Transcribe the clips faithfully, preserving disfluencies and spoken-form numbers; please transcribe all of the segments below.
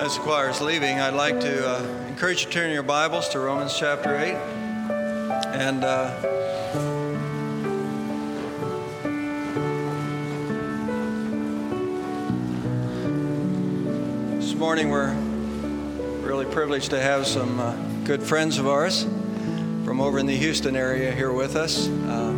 As the choir is leaving, I'd like to uh, encourage you to turn your Bibles to Romans chapter eight. And uh, this morning we're really privileged to have some uh, good friends of ours from over in the Houston area here with us. Uh,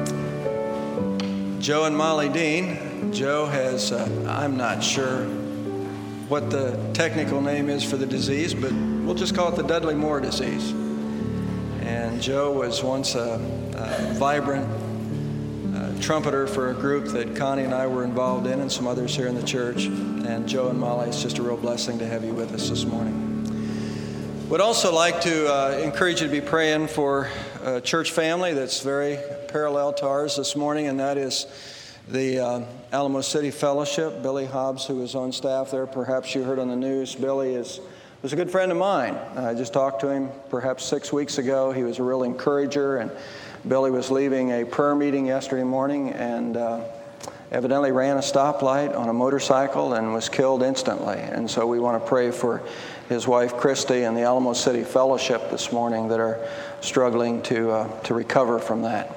Joe and Molly Dean. Joe has, uh, I'm not sure what the technical name is for the disease, but we'll just call it the Dudley Moore disease. And Joe was once a, a vibrant uh, trumpeter for a group that Connie and I were involved in, and some others here in the church. And Joe and Molly, it's just a real blessing to have you with us this morning. Would also like to uh, encourage you to be praying for a church family that's very parallel to ours this morning, and that is the uh, Alamo City Fellowship. Billy Hobbs, who is on staff there, perhaps you heard on the news, Billy is was a good friend of mine. I just talked to him perhaps six weeks ago. He was a real encourager, and Billy was leaving a prayer meeting yesterday morning and uh, evidently ran a stoplight on a motorcycle and was killed instantly. And so we want to pray for his wife, Christy, and the Alamo City Fellowship this morning that are struggling to uh, to recover from that.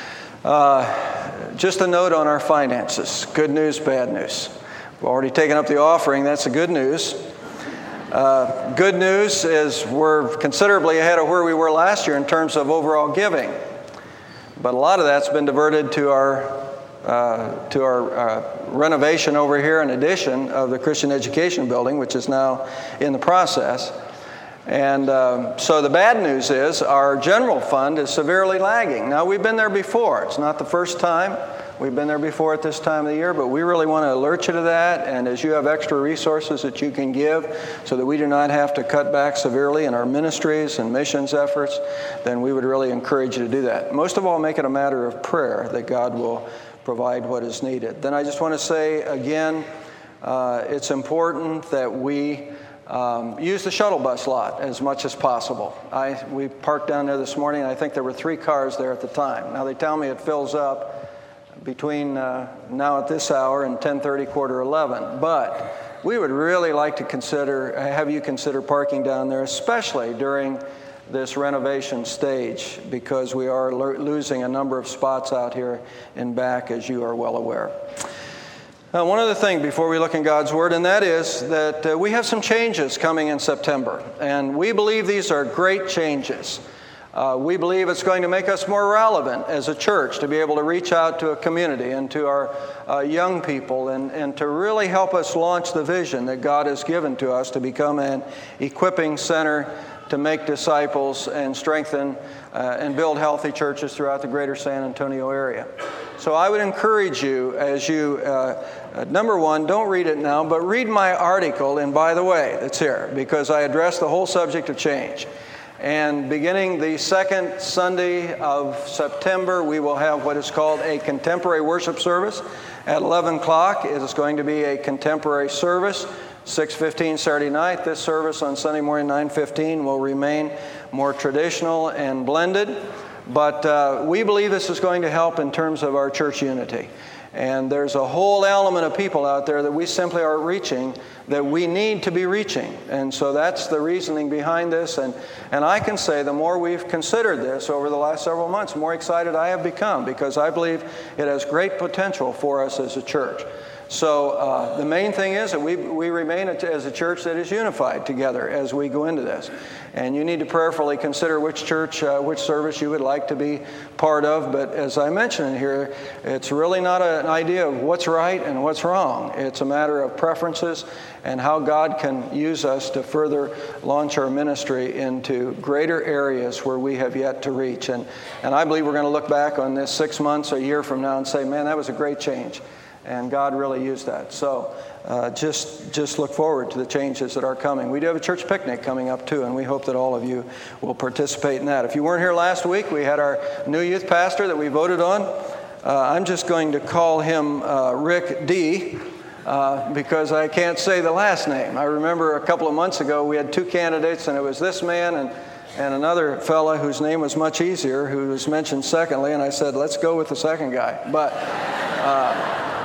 Uh, just a note on our finances. Good news, bad news. We've already taken up the offering. That's the good news. Uh, good news is we're considerably ahead of where we were last year in terms of overall giving. But a lot of that's been diverted to our uh, to our uh, renovation over here and addition of the Christian Education Building, which is now in the process. And um, so the bad news is our general fund is severely lagging. Now, we've been there before. It's not the first time. We've been there before at this time of the year, but we really want to alert you to that. And as you have extra resources that you can give so that we do not have to cut back severely in our ministries and missions efforts, then we would really encourage you to do that. Most of all, make it a matter of prayer that God will provide what is needed. Then I just want to say again, uh, it's important that we Um, use the shuttle bus lot as much as possible. I, we parked down there this morning, and I think there were three cars there at the time. Now, they tell me it fills up between uh, now at this hour and ten thirty, quarter eleven. But we would really like to consider, have you consider parking down there, especially during this renovation stage, because we are lo- losing a number of spots out here in back, as you are well aware. Now, one other thing before we look in God's Word, and that is that uh, we have some changes coming in September. And we believe these are great changes. Uh, we believe it's going to make us more relevant as a church to be able to reach out to a community and to our uh, young people and, and to really help us launch the vision that God has given to us to become an equipping center to make disciples and strengthen uh, and build healthy churches throughout the greater San Antonio area. So I would encourage you as you, uh, uh, number one, don't read it now, but read my article in By the Way that's here, because I address the whole subject of change. And beginning the second Sunday of September, we will have what is called a contemporary worship service at eleven o'clock. It is going to be a contemporary service. six fifteen Saturday night. This service on Sunday morning, nine fifteen, will remain more traditional and blended. But uh, we believe this is going to help in terms of our church unity. And there's a whole element of people out there that we simply aren't reaching that we need to be reaching. And so that's the reasoning behind this. And, and I can say the more we've considered this over the last several months, the more excited I have become, because I believe it has great potential for us as a church. So uh, the main thing is that we we remain as a church that is unified together as we go into this. And you need to prayerfully consider which church, uh, which service you would like to be part of. But as I mentioned here, it's really not a, an idea of what's right and what's wrong. It's a matter of preferences and how God can use us to further launch our ministry into greater areas where we have yet to reach. And, and I believe we're going to look back on this six months, a year from now and say, man, that was a great change. And God really used that. So uh, just just look forward to the changes that are coming. We do have a church picnic coming up too, and we hope that all of you will participate in that. If you weren't here last week, we had our new youth pastor that we voted on. Uh, I'm just going to call him uh, Rick D. Uh, because I can't say the last name. I remember a couple of months ago we had two candidates, and it was this man and and another fella whose name was much easier, who was mentioned secondly, and I said, let's go with the second guy. But uh,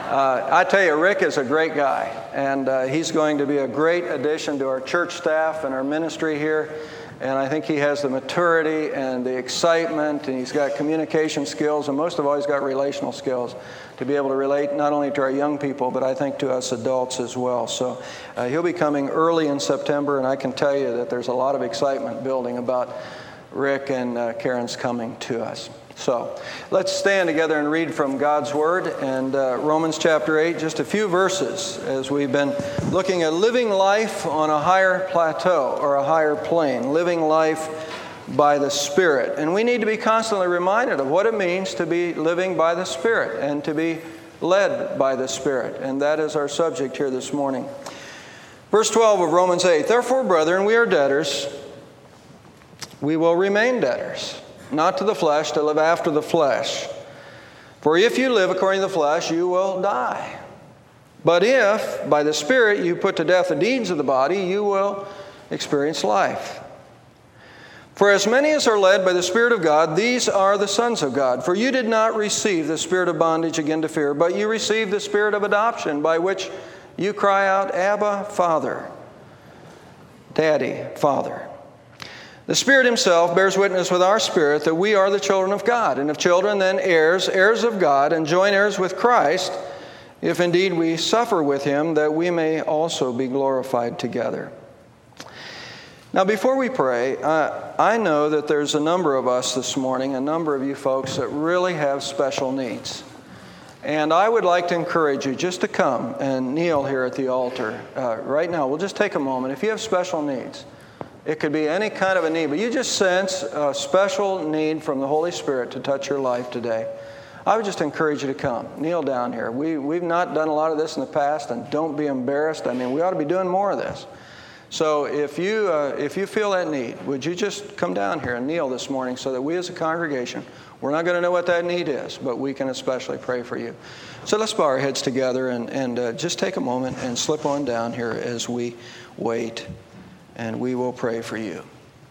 Uh, I tell you, Rick is a great guy, and uh, he's going to be a great addition to our church staff and our ministry here. And I think he has the maturity and the excitement, and he's got communication skills, and most of all, he's got relational skills to be able to relate not only to our young people, but I think to us adults as well. So uh, he'll be coming early in September, and I can tell you that there's a lot of excitement building about Rick and uh, Karen's coming to us. So let's stand together and read from God's Word, and uh, Romans chapter eight, just a few verses as we've been looking at living life on a higher plateau or a higher plane, living life by the Spirit. And we need to be constantly reminded of what it means to be living by the Spirit and to be led by the Spirit. And that is our subject here this morning. Verse twelve of Romans eight, "Therefore, brethren, we are debtors. We will remain debtors. Not to the flesh, to live after the flesh. For if you live according to the flesh, you will die. But if, by the Spirit, you put to death the deeds of the body, you will experience life. For as many as are led by the Spirit of God, these are the sons of God. For you did not receive the spirit of bondage again to fear, but you received the spirit of adoption, by which you cry out, Abba, Father." Daddy, Father. "The Spirit Himself bears witness with our spirit that we are the children of God. And if children, then heirs, heirs of God, and joint heirs with Christ, if indeed we suffer with Him, that we may also be glorified together." Now, before we pray, uh, I know that there's a number of us this morning, a number of you folks that really have special needs. And I would like to encourage you just to come and kneel here at the altar uh, right now. We'll just take a moment. If you have special needs, it could be any kind of a need, but you just sense a special need from the Holy Spirit to touch your life today, I would just encourage you to come. Kneel down here. We, we've not done a lot of this in the past, and don't be embarrassed. I mean, we ought to be doing more of this. So if you, uh, if you feel that need, would you just come down here and kneel this morning so that we as a congregation, we're not going to know what that need is, but we can especially pray for you. So let's bow our heads together and, and uh, just take a moment and slip on down here as we wait. And we will pray for you.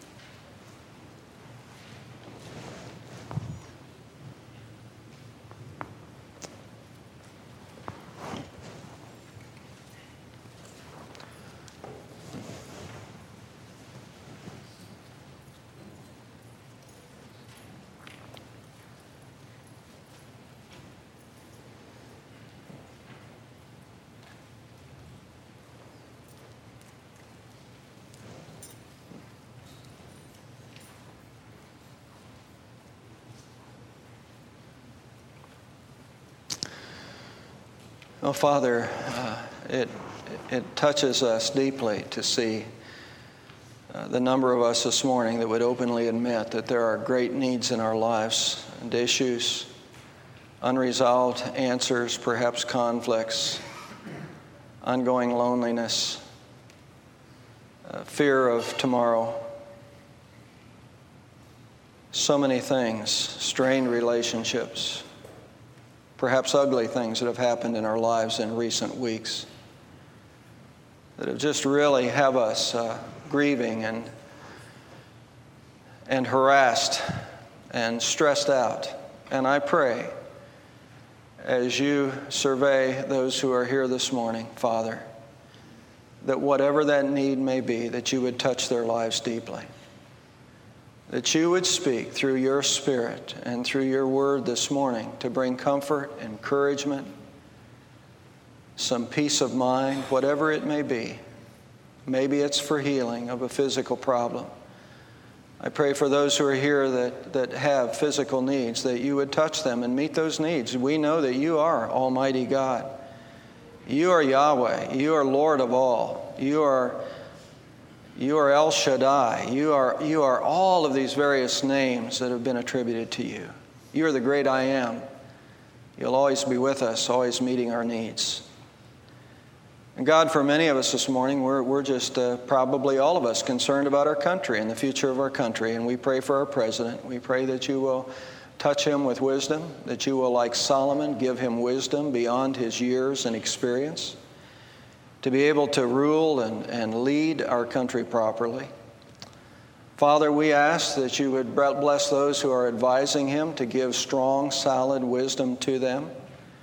Oh, Father, uh, it, it touches us deeply to see uh, the number of us this morning that would openly admit that there are great needs in our lives and issues, unresolved answers, perhaps conflicts, ongoing loneliness, uh, fear of tomorrow. So many things, strained relationships, perhaps ugly things that have happened in our lives in recent weeks that have just really have us uh, grieving and and harassed and stressed out. And I pray, as you survey those who are here this morning, Father, that whatever that need may be, that you would touch their lives deeply. That you would speak through your Spirit and through your word this morning to bring comfort, encouragement, some peace of mind, whatever it may be. Maybe it's for healing of a physical problem. I pray for those who are here that, that have physical needs, that you would touch them and meet those needs. We know that you are Almighty God. You are Yahweh. You are Lord of all. You are You are El Shaddai. You are, you are all of these various names that have been attributed to you. You are the great I am. You'll always be with us, always meeting our needs. And God, for many of us this morning, we're, we're just uh, probably all of us concerned about our country and the future of our country. And we pray for our president. We pray that you will touch him with wisdom, that you will, like Solomon, give him wisdom beyond his years and experience, to be able to rule and, and lead our country properly. Father, we ask that you would bless those who are advising him to give strong, solid wisdom to them.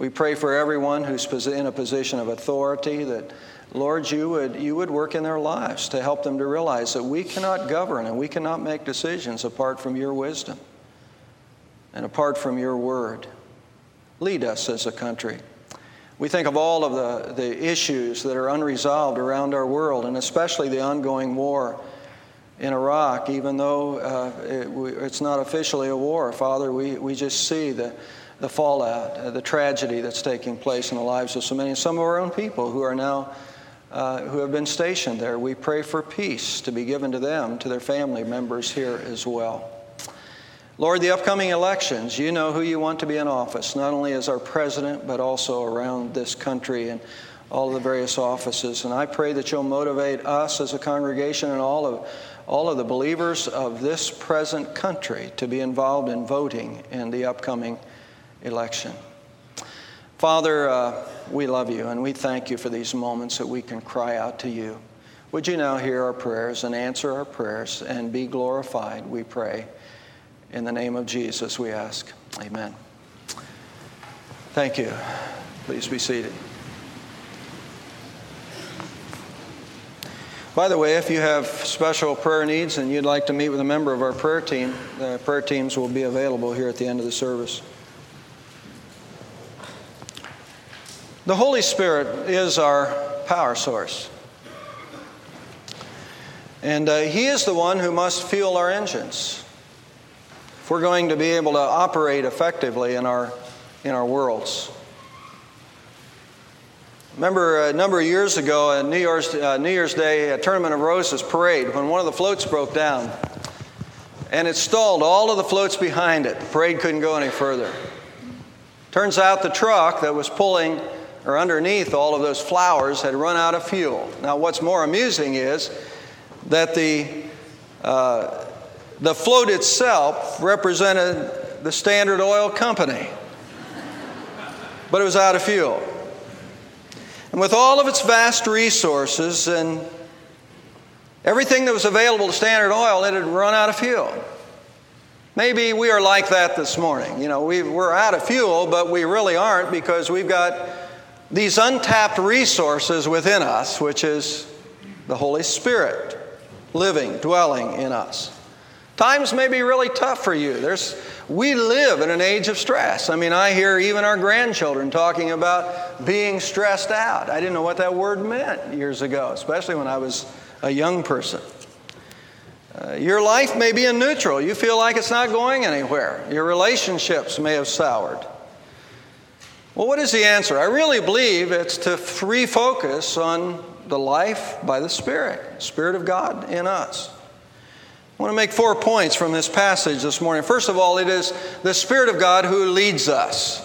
We pray for everyone who's in a position of authority that, Lord, you would, you would work in their lives to help them to realize that we cannot govern and we cannot make decisions apart from your wisdom and apart from your word. Lead us as a country. We think of all of the, the issues that are unresolved around our world, and especially the ongoing war in Iraq, even though uh, it, we, it's not officially a war. Father, we, we just see the, the fallout, uh, the tragedy that's taking place in the lives of so many, some of our own people who are now, uh, who have been stationed there. We pray for peace to be given to them, to their family members here as well. Lord, the upcoming elections, you know who you want to be in office, not only as our president, but also around this country and all of the various offices. And I pray that you'll motivate us as a congregation and all of all of the believers of this present country to be involved in voting in the upcoming election. Father, uh, we love you and we thank you for these moments that we can cry out to you. Would you now hear our prayers and answer our prayers and be glorified, we pray. In the name of Jesus, we ask. Amen. Thank you. Please be seated. By the way, if you have special prayer needs and you'd like to meet with a member of our prayer team, the prayer teams will be available here at the end of the service. The Holy Spirit is our power source. And uh, He is the one who must fuel our engines if we're going to be able to operate effectively in our, in our worlds. Remember a number of years ago, a New Year's, uh, New Year's Day, a Tournament of Roses parade, when one of the floats broke down and it stalled all of the floats behind it. The parade couldn't go any further. Turns out the truck that was pulling or underneath all of those flowers had run out of fuel. Now, what's more amusing is that the uh, the float itself represented the Standard Oil Company, but it was out of fuel. And with all of its vast resources and everything that was available to Standard Oil, it had run out of fuel. Maybe we are like that this morning. You know, we, we're out of fuel, but we really aren't, because we've got these untapped resources within us, which is the Holy Spirit living, dwelling in us. Times may be really tough for you. There's, we live in an age of stress. I mean, I hear even our grandchildren talking about being stressed out. I didn't know what that word meant years ago, especially when I was a young person. Uh, your life may be in neutral. You feel like it's not going anywhere. Your relationships may have soured. Well, what is the answer? I really believe it's to refocus on the life by the Spirit, Spirit of God in us. I want to make four points from this passage this morning. First of all, it is the Spirit of God who leads us.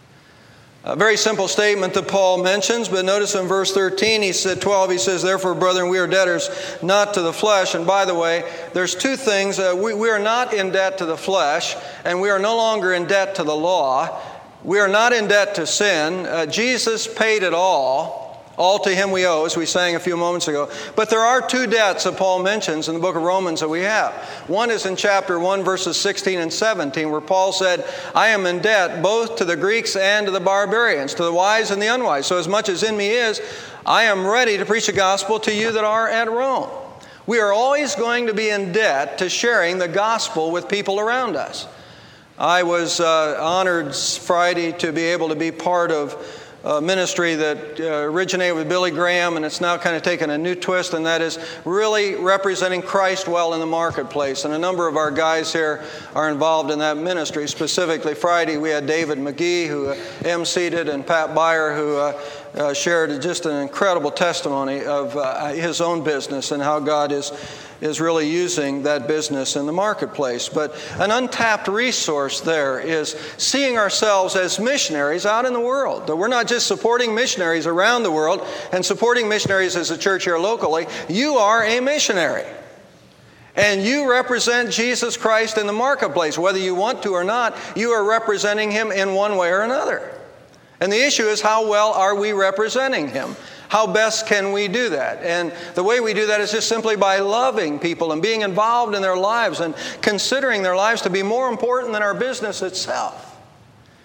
A very simple statement that Paul mentions, but notice in verse thirteen, he said, twelve, he says, "Therefore, brethren, we are debtors not to the flesh." And by the way, there's two things. Uh, we, we are not in debt to the flesh, and we are no longer in debt to the law. We are not in debt to sin. Uh, Jesus paid it all. All to Him we owe, as we sang a few moments ago. But there are two debts that Paul mentions in the book of Romans that we have. One is in chapter one, verses sixteen and seventeen, where Paul said, "I am in debt both to the Greeks and to the barbarians, to the wise and the unwise. So as much as in me is, I am ready to preach the gospel to you that are at Rome." We are always going to be in debt to sharing the gospel with people around us. I was uh, honored Friday to be able to be part of a ministry that uh, originated with Billy Graham, and it's now kind of taken a new twist, and that is really representing Christ well in the marketplace. And a number of our guys here are involved in that ministry. Specifically, Friday we had David McGee, who uh, emceed it, and Pat Beyer, who uh, uh, shared just an incredible testimony of uh, his own business and how God is is really using that business in the marketplace. But an untapped resource there is seeing ourselves as missionaries out in the world. That we're not just supporting missionaries around the world and supporting missionaries as a church here locally. You are a missionary. And you represent Jesus Christ in the marketplace. Whether you want to or not, you are representing Him in one way or another. And the issue is, how well are we representing Him? How best can we do that? And the way we do that is just simply by loving people and being involved in their lives and considering their lives to be more important than our business itself.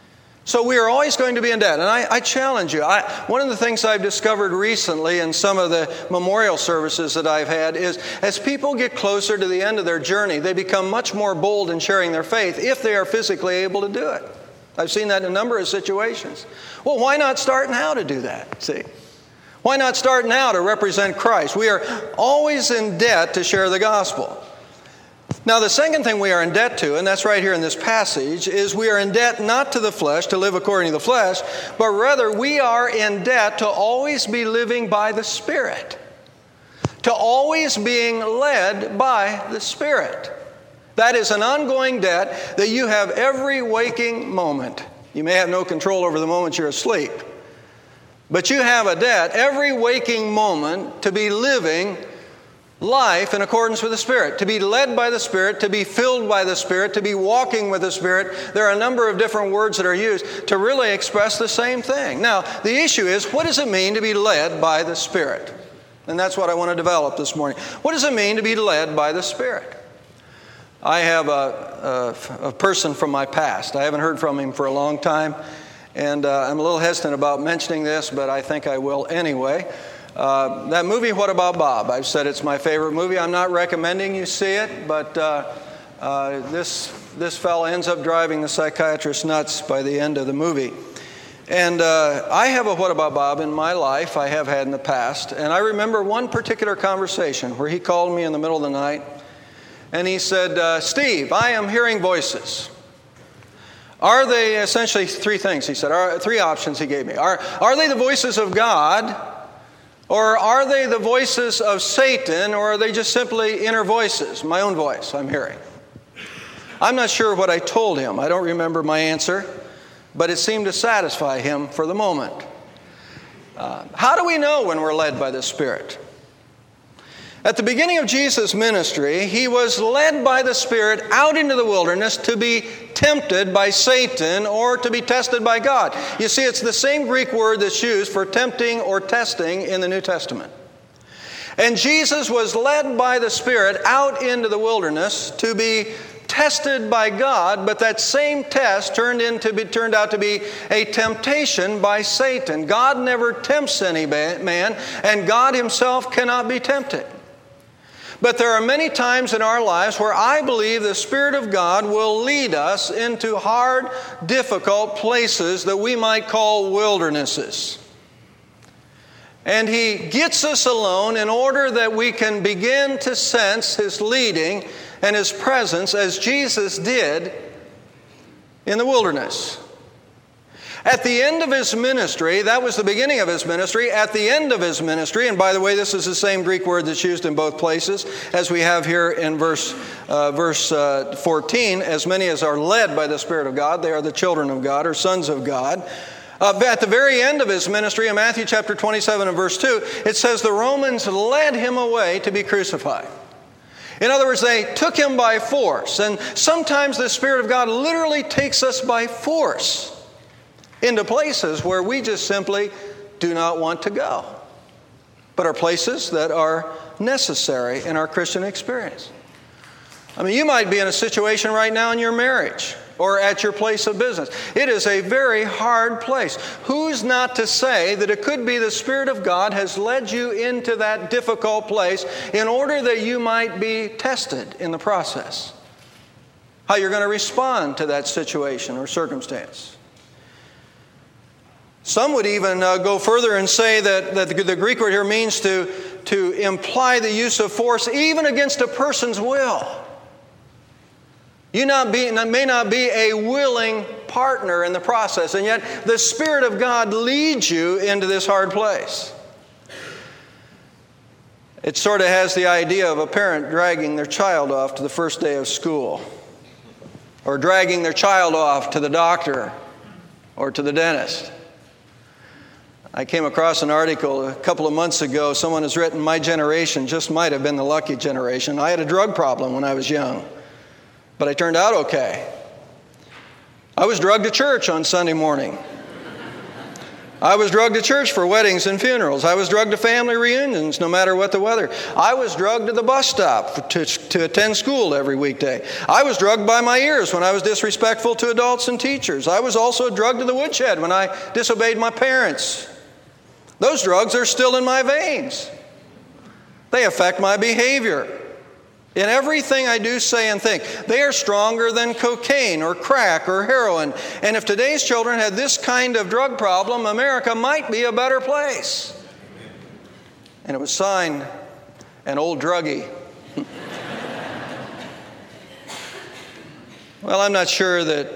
So we are always going to be in debt. And I, I challenge you. I, one of the things I've discovered recently in some of the memorial services that I've had is as people get closer to the end of their journey, they become much more bold in sharing their faith if they are physically able to do it. I've seen that in a number of situations. Well, why not start now to do that? See? Why not start now to represent Christ? We are always in debt to share the gospel. Now, the second thing we are in debt to, and that's right here in this passage, is we are in debt not to the flesh, to live according to the flesh, but rather we are in debt to always be living by the Spirit, to always being led by the Spirit. That is an ongoing debt that you have every waking moment. You may have no control over the moment you're asleep, but you have a debt every waking moment to be living life in accordance with the Spirit, to be led by the Spirit, to be filled by the Spirit, to be walking with the Spirit. There are a number of different words that are used to really express the same thing. Now, the issue is, what does it mean to be led by the Spirit? And that's what I want to develop this morning. What does it mean to be led by the Spirit? I have a, a, a person from my past. I haven't heard from him for a long time, and uh, I'm a little hesitant about mentioning this, but I think I will anyway. Uh, that movie, What About Bob? I've said it's my favorite movie. I'm not recommending you see it, but uh, uh, this this fellow ends up driving the psychiatrist nuts by the end of the movie. And uh, I have a What About Bob in my life. I have had in the past. And I remember one particular conversation where he called me in the middle of the night, and he said, uh, Steve, I am hearing voices. Are they essentially three things, he said, are, three options he gave me. Are, are they the voices of God? Or are they the voices of Satan, or are they just simply inner voices, my own voice I'm hearing? I'm not sure what I told him. I don't remember my answer, but it seemed to satisfy him for the moment. Uh, how do we know when we're led by the Spirit? At the beginning of Jesus' ministry, he was led by the Spirit out into the wilderness to be tempted by Satan or to be tested by God. You see, it's the same Greek word that's used for tempting or testing in the New Testament. And Jesus was led by the Spirit out into the wilderness to be tested by God, but that same test turned into be, turned out to be a temptation by Satan. God never tempts any man, and God himself cannot be tempted. But there are many times in our lives where I believe the Spirit of God will lead us into hard, difficult places that we might call wildernesses. And He gets us alone in order that we can begin to sense His leading and His presence as Jesus did in the wilderness. At the end of His ministry, that was the beginning of His ministry, at the end of His ministry, and by the way, this is the same Greek word that's used in both places, as we have here in verse uh, verse uh, fourteen, as many as are led by the Spirit of God, they are the children of God, or sons of God. Uh, at the very end of His ministry, in Matthew chapter twenty-seven and verse two, it says the Romans led Him away to be crucified. In other words, they took Him by force, and sometimes the Spirit of God literally takes us by force into places where we just simply do not want to go, but are places that are necessary in our Christian experience. I mean, you might be in a situation right now in your marriage or at your place of business. It is a very hard place. Who's not to say that it could be the Spirit of God has led you into that difficult place in order that you might be tested in the process? How you're going to respond to that situation or circumstance. Some would even uh, go further and say that, that the, the Greek word here means to, to imply the use of force even against a person's will. You not be, may not be a willing partner in the process, and yet the Spirit of God leads you into this hard place. It sort of has the idea of a parent dragging their child off to the first day of school, or dragging their child off to the doctor or to the dentist. I came across an article a couple of months ago. Someone has written, my generation just might have been the lucky generation. I had a drug problem when I was young, but I turned out okay. I was drugged to church on Sunday morning. I was drugged to church for weddings and funerals. I was drugged to family reunions no matter what the weather. I was drugged to the bus stop to, to attend school every weekday. I was drugged by my ears when I was disrespectful to adults and teachers. I was also drugged to the woodshed when I disobeyed my parents. Those drugs are still in my veins. They affect my behavior. In everything I do, say, and think, they are stronger than cocaine or crack or heroin. And if today's children had this kind of drug problem, America might be a better place. And it was signed an old druggie. Well, I'm not sure that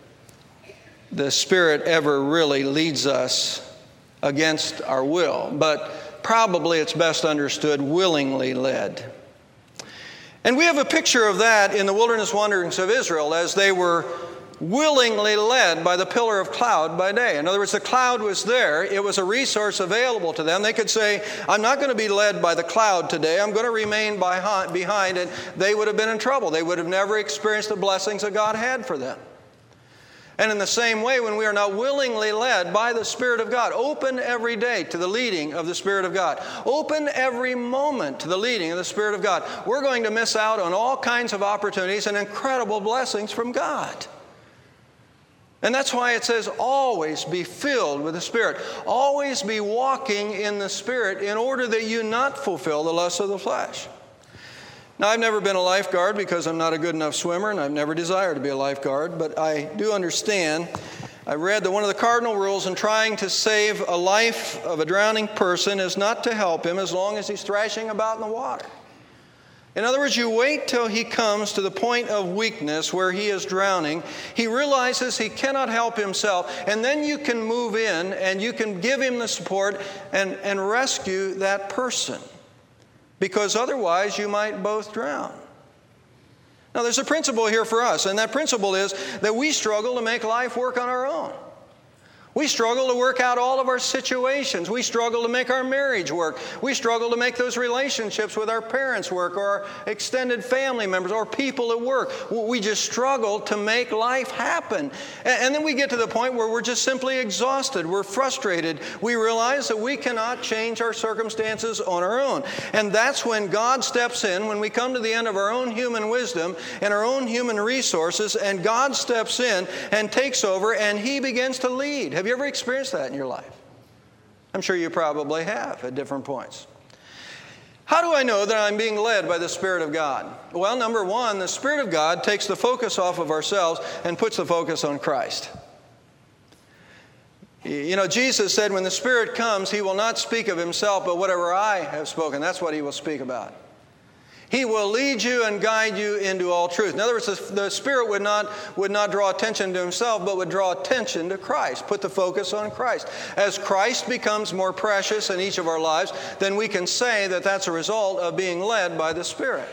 the Spirit ever really leads us against our will, but probably it's best understood willingly led. And we have a picture of that in the wilderness wanderings of Israel as they were willingly led by the pillar of cloud by day. In other words, the cloud was there. It was a resource available to them. They could say, I'm not going to be led by the cloud today. I'm going to remain behind. And they would have been in trouble. They would have never experienced the blessings that God had for them. And in the same way, when we are not willingly led by the Spirit of God, open every day to the leading of the Spirit of God. Open every moment to the leading of the Spirit of God. We're going to miss out on all kinds of opportunities and incredible blessings from God. And that's why it says always be filled with the Spirit. Always be walking in the Spirit in order that you not fulfill the lusts of the flesh. Now, I've never been a lifeguard because I'm not a good enough swimmer, and I've never desired to be a lifeguard, but I do understand. I read that one of the cardinal rules in trying to save a life of a drowning person is not to help him as long as he's thrashing about in the water. In other words, you wait till he comes to the point of weakness where he is drowning. He realizes he cannot help himself, and then you can move in and you can give him the support and, and rescue that person. Because otherwise you might both drown. Now there's a principle here for us, and that principle is that we struggle to make life work on our own. We struggle to work out all of our situations. We struggle to make our marriage work. We struggle to make those relationships with our parents work, or our extended family members, or people at work. We just struggle to make life happen. And then we get to the point where we're just simply exhausted. We're frustrated. We realize that we cannot change our circumstances on our own. And that's when God steps in, when we come to the end of our own human wisdom and our own human resources, and God steps in and takes over, and He begins to lead. Have you ever experienced that in your life? I'm sure you probably have at different points. How do I know that I'm being led by the Spirit of God? Well, number one, the Spirit of God takes the focus off of ourselves and puts the focus on Christ. You know, Jesus said when the Spirit comes, He will not speak of Himself, but whatever I have spoken, that's what He will speak about. He will lead you and guide you into all truth. In other words, the Spirit would not, would not draw attention to Himself, but would draw attention to Christ. Put the focus on Christ. As Christ becomes more precious in each of our lives, then we can say that that's a result of being led by the Spirit.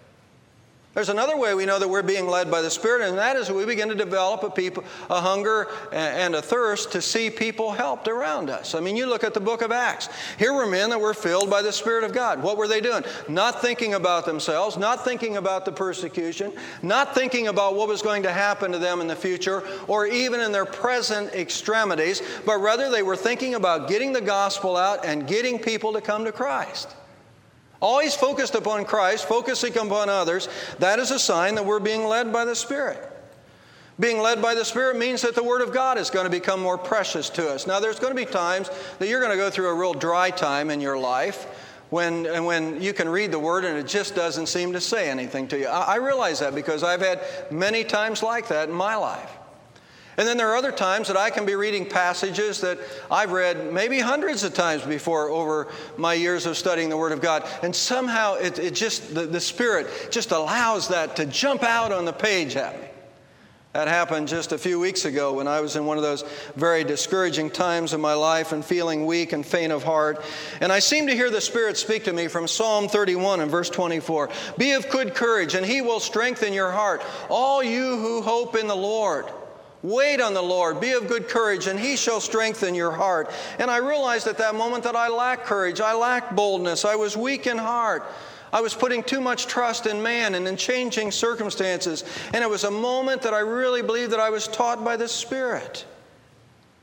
There's another way we know that we're being led by the Spirit, and that is that we begin to develop a, people, a hunger and a thirst to see people helped around us. I mean, you look at the book of Acts. Here were men that were filled by the Spirit of God. What were they doing? Not thinking about themselves, not thinking about the persecution, not thinking about what was going to happen to them in the future, or even in their present extremities, but rather they were thinking about getting the gospel out and getting people to come to Christ. Always focused upon Christ, focusing upon others, that is a sign that we're being led by the Spirit. Being led by the Spirit means that the Word of God is going to become more precious to us. Now, there's going to be times that you're going to go through a real dry time in your life when, and when you can read the Word and it just doesn't seem to say anything to you. I, I realize that because I've had many times like that in my life. And then there are other times that I can be reading passages that I've read maybe hundreds of times before over my years of studying the Word of God. And somehow it, it just, the, the Spirit just allows that to jump out on the page at me. That happened just a few weeks ago when I was in one of those very discouraging times in my life and feeling weak and faint of heart. And I seemed to hear the Spirit speak to me from Psalm thirty-one and verse twenty-four. Be of good courage, and He will strengthen your heart, all you who hope in the Lord. Wait on the Lord, be of good courage, and He shall strengthen your heart. And I realized at that moment that I lacked courage, I lacked boldness, I was weak in heart. I was putting too much trust in man and in changing circumstances. And it was a moment that I really believe that I was taught by the Spirit.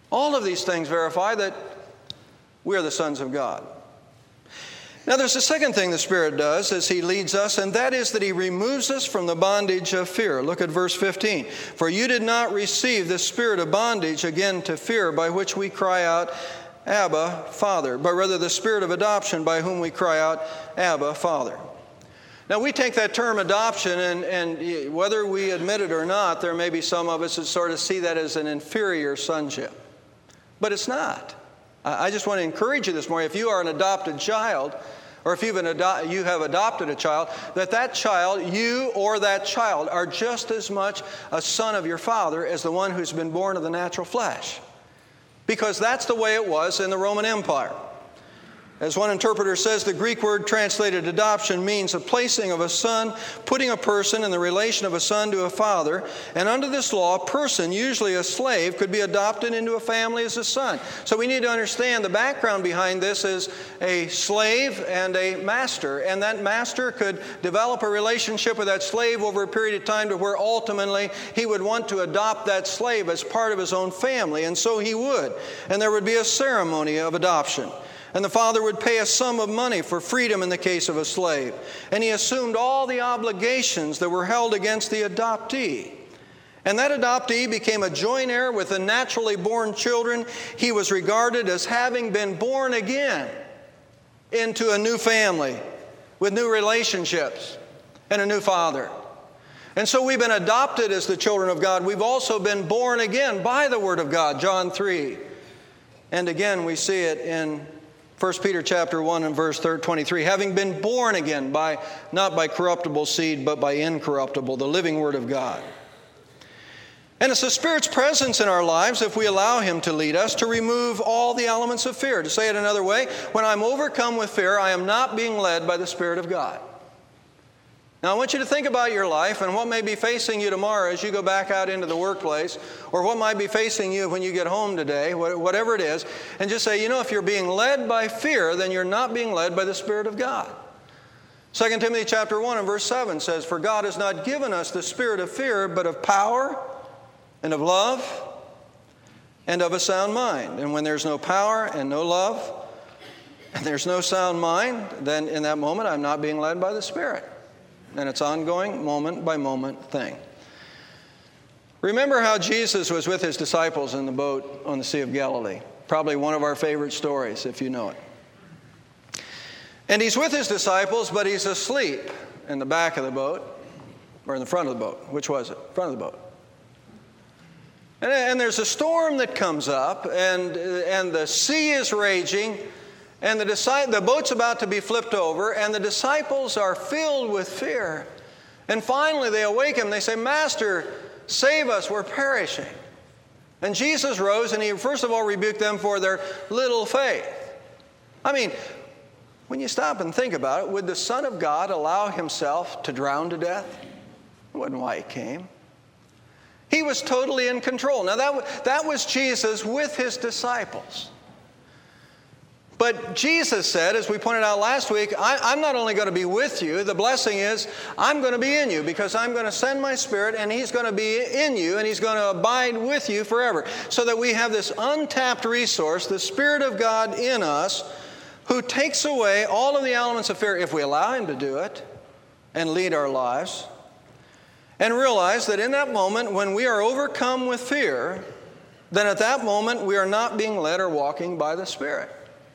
All of these things verify that we are the sons of God. Now, there's a second thing the Spirit does as He leads us, and that is that He removes us from the bondage of fear. Look at verse fifteen. For you did not receive the spirit of bondage again to fear, by which we cry out, Abba, Father, but rather the spirit of adoption, by whom we cry out, Abba, Father. Now, we take that term adoption, and, and whether we admit it or not, there may be some of us that sort of see that as an inferior sonship. But it's not. I just want to encourage you this morning, if you are an adopted child, or if you've an ado- you have adopted a child, that that child, you or that child, are just as much a son of your father as the one who's been born of the natural flesh. Because that's the way it was in the Roman Empire. As one interpreter says, the Greek word translated adoption means a placing of a son, putting a person in the relation of a son to a father. And under this law, a person, usually a slave, could be adopted into a family as a son. So we need to understand the background behind this is a slave and a master. And that master could develop a relationship with that slave over a period of time to where ultimately he would want to adopt that slave as part of his own family. And so he would. And there would be a ceremony of adoption. And the father would pay a sum of money for freedom in the case of a slave. And he assumed all the obligations that were held against the adoptee. And that adoptee became a joint heir with the naturally born children. He was regarded as having been born again into a new family with new relationships and a new father. And so we've been adopted as the children of God. We've also been born again by the Word of God, John three. And again, we see it in First Peter chapter one and verse twenty-three, having been born again by not by corruptible seed, but by incorruptible, the living Word of God. And it's the Spirit's presence in our lives, if we allow Him to lead us, to remove all the elements of fear. To say it another way, when I'm overcome with fear, I am not being led by the Spirit of God. Now, I want you to think about your life and what may be facing you tomorrow as you go back out into the workplace, or what might be facing you when you get home today, whatever it is, and just say, you know, if you're being led by fear, then you're not being led by the Spirit of God. Second Timothy chapter one and verse seven says, for God has not given us the spirit of fear, but of power and of love and of a sound mind. And when there's no power and no love, and there's no sound mind, then in that moment I'm not being led by the Spirit. And it's ongoing, moment-by-moment thing. Remember how Jesus was with His disciples in the boat on the Sea of Galilee. Probably one of our favorite stories, if you know it. And He's with His disciples, but He's asleep in the back of the boat, or in the front of the boat. Which was it? Front of the boat. And, and there's a storm that comes up, and, and the sea is raging, and the, the boat's about to be flipped over, and the disciples are filled with fear. And finally they awake Him. They say, Master, save us, we're perishing. And Jesus rose, and He first of all rebuked them for their little faith. I mean, when you stop and think about it, would the Son of God allow Himself to drown to death? It wasn't why He came. He was totally in control. Now that, that was Jesus with His disciples. But Jesus said, as we pointed out last week, I, I'm not only going to be with you, the blessing is I'm going to be in you, because I'm going to send my Spirit and He's going to be in you and He's going to abide with you forever. So that we have this untapped resource, the Spirit of God in us, who takes away all of the elements of fear if we allow Him to do it and lead our lives. And realize that in that moment when we are overcome with fear, then at that moment we are not being led or walking by the Spirit.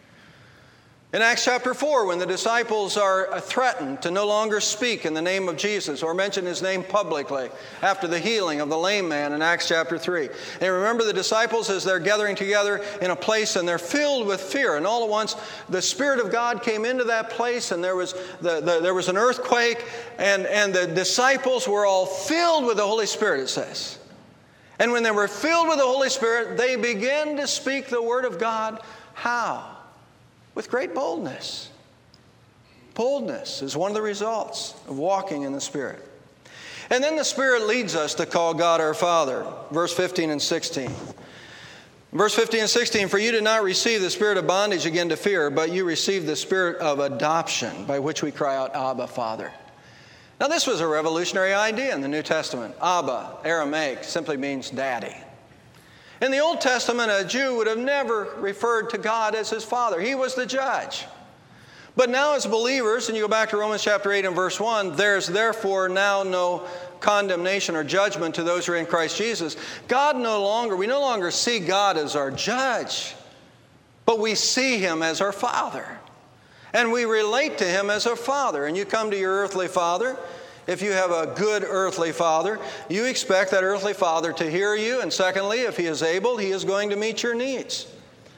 In Acts chapter four, when the disciples are threatened to no longer speak in the name of Jesus or mention His name publicly after the healing of the lame man in Acts chapter three. And remember the disciples as they're gathering together in a place and they're filled with fear. And all at once the Spirit of God came into that place and there was, the, the, there was an earthquake and, and the disciples were all filled with the Holy Spirit, it says. And when they were filled with the Holy Spirit, they began to speak the Word of God. How? With great boldness. Boldness is one of the results of walking in the Spirit. And then the Spirit leads us to call God our Father. Verse fifteen and sixteen. Verse fifteen and sixteen, for you did not receive the spirit of bondage again to fear, but you received the spirit of adoption, by which we cry out, Abba, Father. Now this was a revolutionary idea in the New Testament. Abba, Aramaic, simply means daddy. In the Old Testament, a Jew would have never referred to God as his father. He was the judge. But now as believers, and you go back to Romans chapter eight and verse one, there's therefore now no condemnation or judgment to those who are in Christ Jesus. God no longer, we no longer see God as our judge, but we see Him as our Father. And we relate to Him as our Father. And you come to your earthly father. If you have a good earthly father, you expect that earthly father to hear you. And secondly, if he is able, he is going to meet your needs.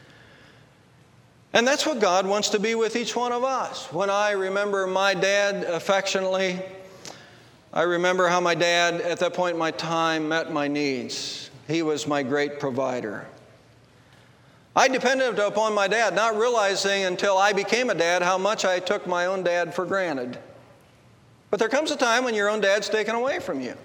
And that's what God wants to be with each one of us. When I remember my dad affectionately, I remember how my dad, at that point in my time, met my needs. He was my great provider. I depended upon my dad, not realizing until I became a dad how much I took my own dad for granted. But there comes a time when your own dad's taken away from you.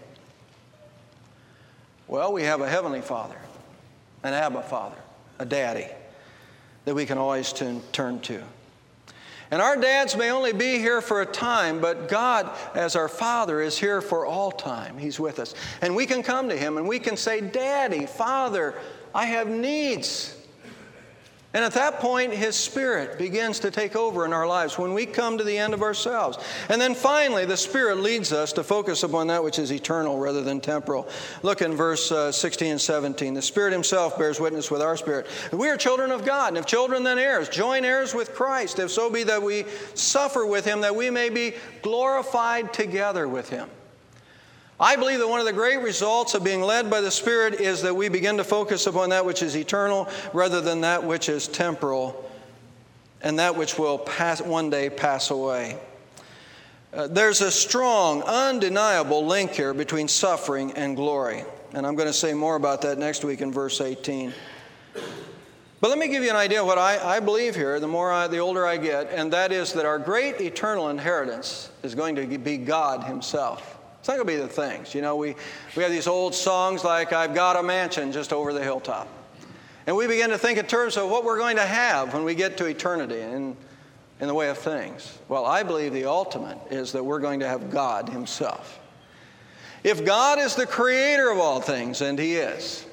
Well, we have a heavenly Father, an Abba Father, a daddy that we can always turn to. And our dads may only be here for a time, but God, as our Father, is here for all time. He's with us. And we can come to Him and we can say, Daddy, Father, I have needs. And at that point, His Spirit begins to take over in our lives when we come to the end of ourselves. And then finally, the Spirit leads us to focus upon that which is eternal rather than temporal. Look in verse uh, sixteen and seventeen. The Spirit Himself bears witness with our spirit. We are children of God, and if children, then heirs. Joint heirs with Christ, if so be that we suffer with Him, that we may be glorified together with Him. I believe that one of the great results of being led by the Spirit is that we begin to focus upon that which is eternal rather than that which is temporal and that which will pass, one day pass away. Uh, there's a strong, undeniable link here between suffering and glory. And I'm going to say more about that next week in verse eighteen. But let me give you an idea of what I, I believe here, the more I, the older I get, and that is that our great eternal inheritance is going to be God Himself. It's not going to be the things. You know, we, we have these old songs like, I've got a mansion just over the hilltop. And we begin to think in terms of what we're going to have when we get to eternity in, in the way of things. Well, I believe the ultimate is that we're going to have God Himself. If God is the creator of all things, and He is,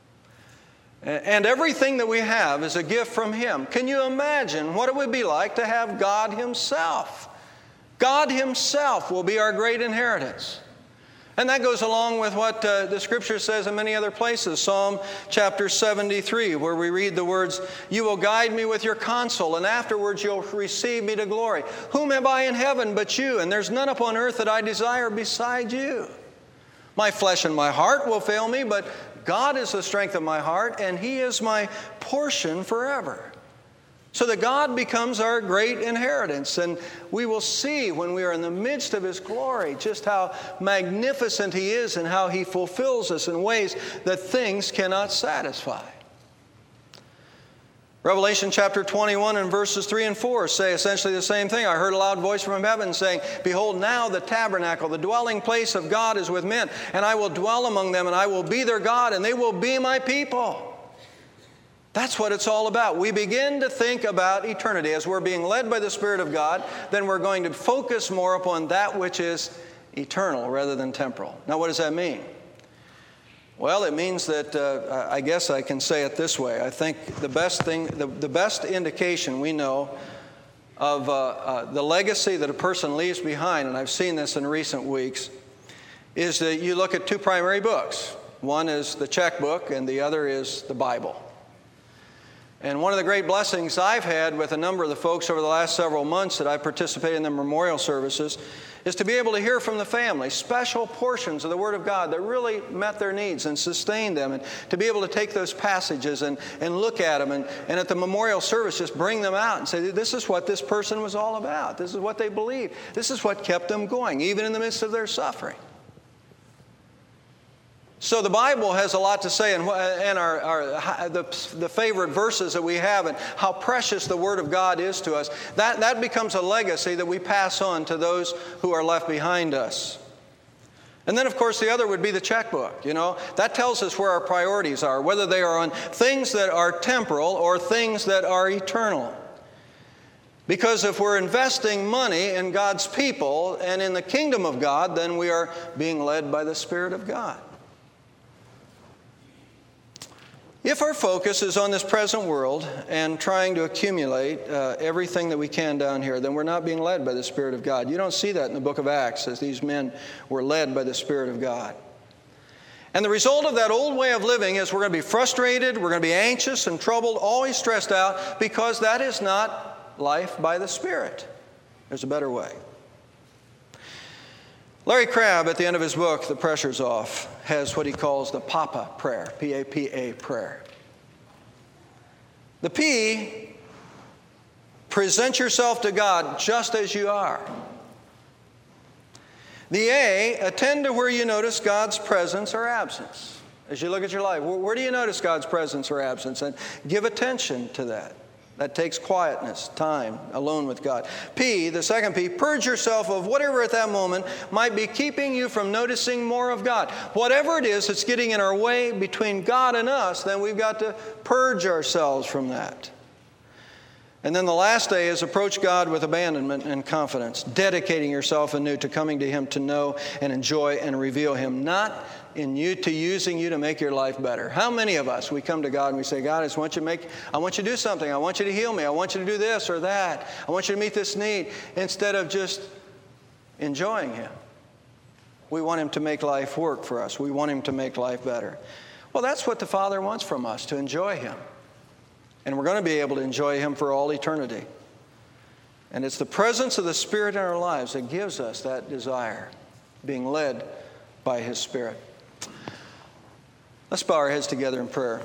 and everything that we have is a gift from Him, can you imagine what it would be like to have God Himself? God Himself will be our great inheritance. And that goes along with what uh, the Scripture says in many other places. Psalm chapter seventy-three, where we read the words, You will guide me with your counsel, and afterwards you'll receive me to glory. Whom have I in heaven but you? And there's none upon earth that I desire beside you. My flesh and my heart will fail me, but God is the strength of my heart, and He is my portion forever. So that God becomes our great inheritance. And we will see when we are in the midst of His glory just how magnificent He is and how He fulfills us in ways that things cannot satisfy. Revelation chapter twenty-one and verses three and four say essentially the same thing. I heard a loud voice from heaven saying, Behold, now the tabernacle, the dwelling place of God is with men, and I will dwell among them, and I will be their God, and they will be my people. That's what it's all about. We begin to think about eternity. As we're being led by the Spirit of God, then we're going to focus more upon that which is eternal rather than temporal. Now, what does that mean? Well, it means that, uh, I guess I can say it this way. I think the best thing, the, the best indication we know of uh, uh, the legacy that a person leaves behind, and I've seen this in recent weeks, is that you look at two primary books. One is the checkbook, and the other is the Bible. And one of the great blessings I've had with a number of the folks over the last several months that I've participated in the memorial services is to be able to hear from the family special portions of the Word of God that really met their needs and sustained them, and to be able to take those passages and, and look at them and, and at the memorial service just bring them out and say, this is what this person was all about. This is what they believed. This is what kept them going, even in the midst of their suffering. So the Bible has a lot to say, and, and our, our, the, the favorite verses that we have and how precious the Word of God is to us, that, that becomes a legacy that we pass on to those who are left behind us. And then, of course, the other would be the checkbook. You know, that tells us where our priorities are, whether they are on things that are temporal or things that are eternal. Because if we're investing money in God's people and in the kingdom of God, then we are being led by the Spirit of God. If our focus is on this present world and trying to accumulate uh, everything that we can down here, then we're not being led by the Spirit of God. You don't see that in the book of Acts, as these men were led by the Spirit of God. And the result of that old way of living is we're going to be frustrated, we're going to be anxious and troubled, always stressed out, because that is not life by the Spirit. There's a better way. Larry Crabb, at the end of his book, The Pressure's Off, has what he calls the Papa prayer, P A P A prayer. The P, present yourself to God just as you are. The A, attend to where you notice God's presence or absence. As you look at your life, where do you notice God's presence or absence? And give attention to that. That takes quietness, time, alone with God. P, the second P, purge yourself of whatever at that moment might be keeping you from noticing more of God. Whatever it is that's getting in our way between God and us, then we've got to purge ourselves from that. And then the last day is approach God with abandonment and confidence, dedicating yourself anew to coming to Him to know and enjoy and reveal Him, not in you to using you to make your life better. How many of us, we come to God and we say, God, I just want you to make, I want you to do something. I want you to heal me. I want you to do this or that. I want you to meet this need, instead of just enjoying Him. We want Him to make life work for us. We want Him to make life better. Well, that's what the Father wants from us, to enjoy Him. And we're going to be able to enjoy Him for all eternity. And it's the presence of the Spirit in our lives that gives us that desire, being led by His Spirit. Let's bow our heads together in prayer.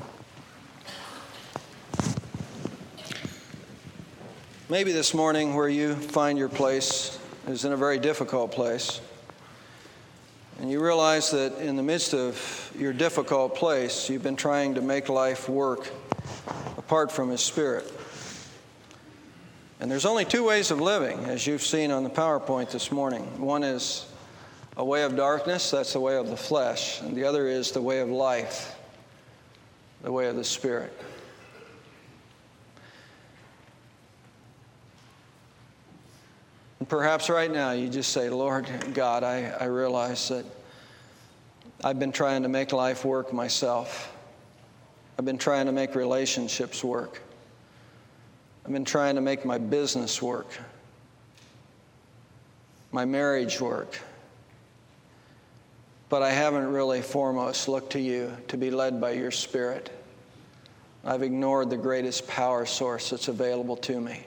Maybe this morning where you find your place is in a very difficult place. And you realize that in the midst of your difficult place, you've been trying to make life work apart from His Spirit. And there's only two ways of living, as you've seen on the PowerPoint this morning. One is a way of darkness, that's the way of the flesh. And the other is the way of life, the way of the Spirit. And perhaps right now you just say, Lord God, I, I realize that I've been trying to make life work myself. I've been trying to make relationships work. I've been trying to make my business work, my marriage work. But I haven't really foremost looked to you to be led by your Spirit. I've ignored the greatest power source that's available to me.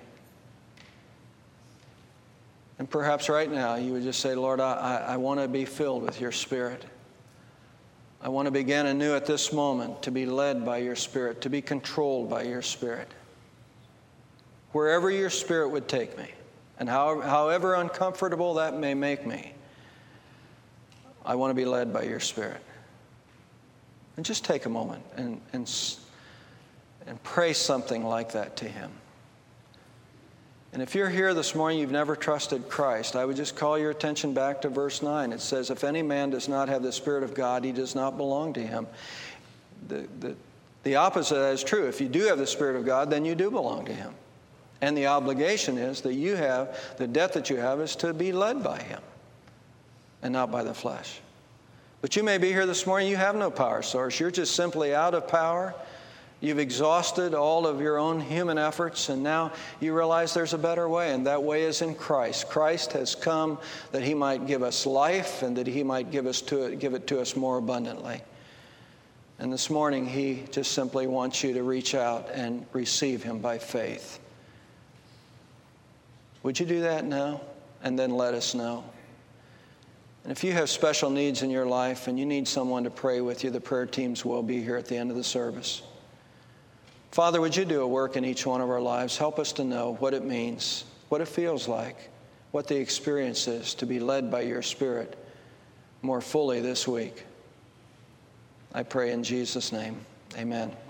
And perhaps right now you would just say, Lord, I, I, I want to be filled with your Spirit. I want to begin anew at this moment to be led by your Spirit, to be controlled by your Spirit. Wherever your Spirit would take me, and however, however uncomfortable that may make me, I want to be led by your Spirit. And just take a moment and, and, and pray something like that to Him. And if you're here this morning, you've never trusted Christ, I would just call your attention back to verse nine. It says, if any man does not have the Spirit of God, he does not belong to Him. The, the, the opposite is true. If you do have the Spirit of God, then you do belong to Him. And the obligation is that you have, the debt that you have is to be led by Him and not by the flesh. But you may be here this morning, you have no power source. You're just simply out of power. You've exhausted all of your own human efforts, and now you realize there's a better way, and that way is in Christ. Christ has come that He might give us life and that He might give us to it, give it to us more abundantly. And this morning, He just simply wants you to reach out and receive Him by faith. Would you do that now? And then let us know. And if you have special needs in your life and you need someone to pray with you, the prayer teams will be here at the end of the service. Father, would you do a work in each one of our lives? Help us to know what it means, what it feels like, what the experience is to be led by your Spirit more fully this week. I pray in Jesus' name. Amen.